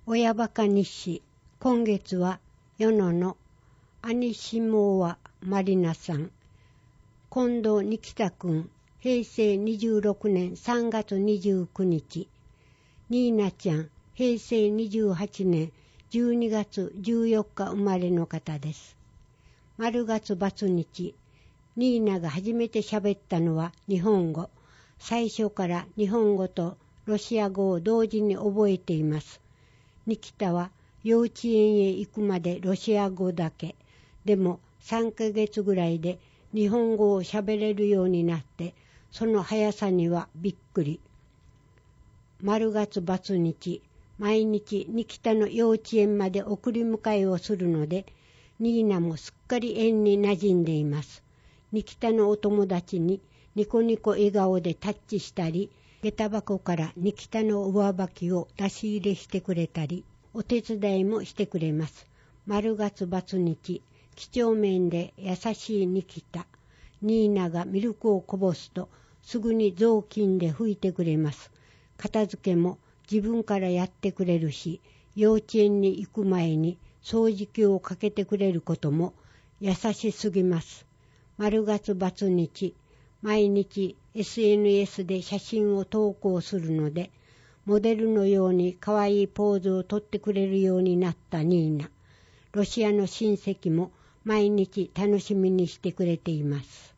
親バカ日誌。今月は与野のアニシモワマリナさん、近藤ニキタくん、平成26年3月29日、ニーナちゃん、平成28年12月14日生まれの方です。丸月×日、ニーナが初めて喋ったのは日本語。最初から日本語とロシア語を同時に覚えています。ニキタは幼稚園へ行くまでロシア語だけ。でも3ヶ月ぐらいで日本語を喋れるようになって、その速さにはびっくり。丸月×日、毎日ニキタの幼稚園まで送り迎えをするので、ニーナもすっかり園に馴染んでいます。ニキタのお友達にニコニコ笑顔でタッチしたり、下駄箱からニキタの上履きを出し入れしてくれたり、お手伝いもしてくれます。丸月×日、几帳面で優しいニキタ。ニーナがミルクをこぼすと、すぐに雑巾で拭いてくれます。片付けも自分からやってくれるし、幼稚園に行く前に掃除機をかけてくれることも優しすぎます。丸月×日、毎日 SNS で写真を投稿するので、モデルのように可愛いポーズをとってくれるようになったニーナ。ロシアの親戚も毎日楽しみにしてくれています。